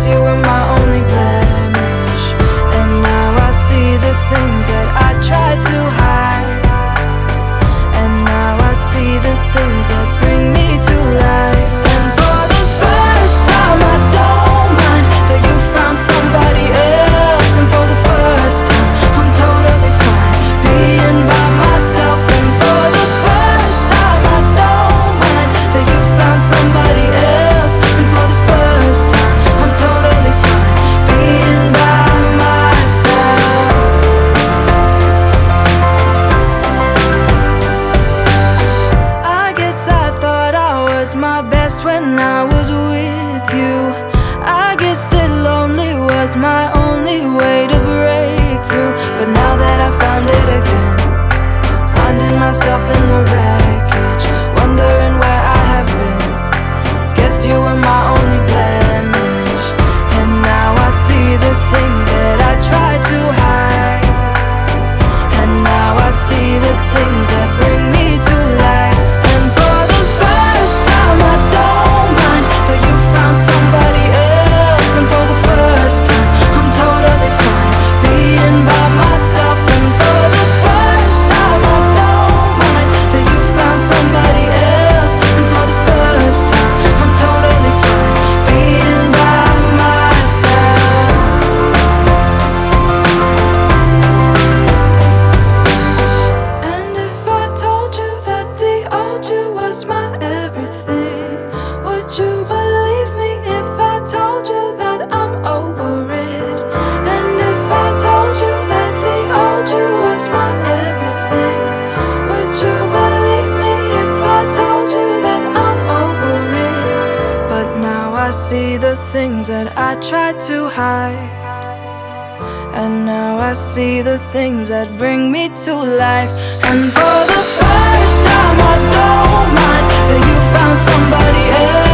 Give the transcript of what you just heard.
you were my only blemish, and now I see the things that I tried to hide. And now I see the things that bring me to life. And for the first time I don't mind that you found somebody else. And for the first time I'm totally fine being by myself. And for the first time I don't mind that you found somebody else. And for the first time I'm totally fine being by myself. I guess I thought I was my best when I was with you. I guess that lonely was my only way to break through. But now that I found it again, finding myself in the wreckage, wondering where I have been. Guess you were my only blemish, and now I see the things that I tried to hide. And now I see the things that bring me to life. And for the first time I don't mind that you found somebody else. And for the first time I'm totally fine being by myself. And for the first time I don't mind that you found somebody else. And for the first time I'm totally fine being by myself. And if I told you that the old you was my everything, would you believe me if I told you that I'm over it? And if I told you that the old you was my everything, would you believe me if I told you that I'm over it? But now I see the things that I tried to hide. And now I see the things that bring me to life. And for the first time I don't mind that you found somebody else.